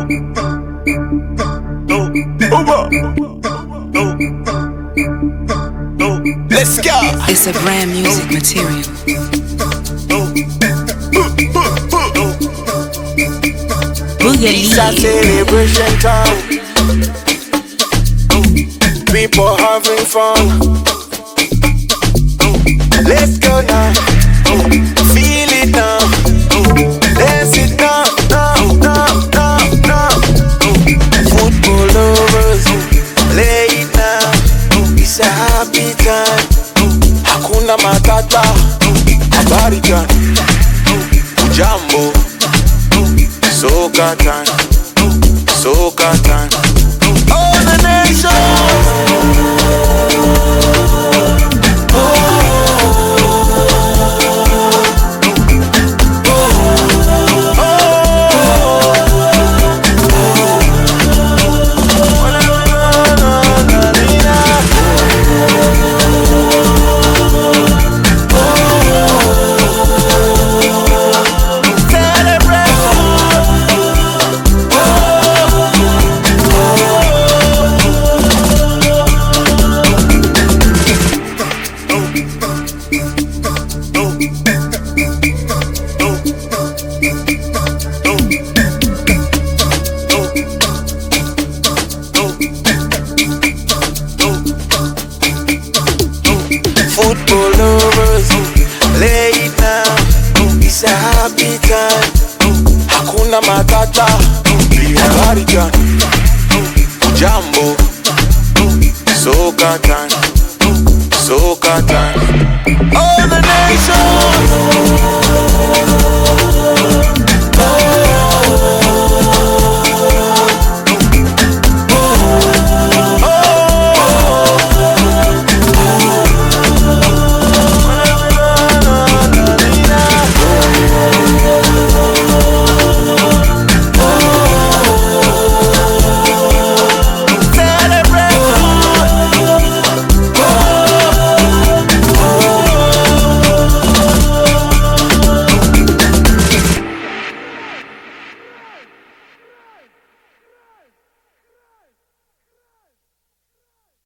Let's go. It's a brand music material. It's a celebration time. People having fun. Let's go now. Feel it now. Dance it now, now, now, now, now. Football lovers, play it now. It's a happy time. Hakuna matata. Habari gani? Jambo. Soca time. Soca time. All the nations. Football lovers, play it now. It's a happy time. Hakuna matata. Habari gani? Jambo. Soca time. Soca time. All the nations.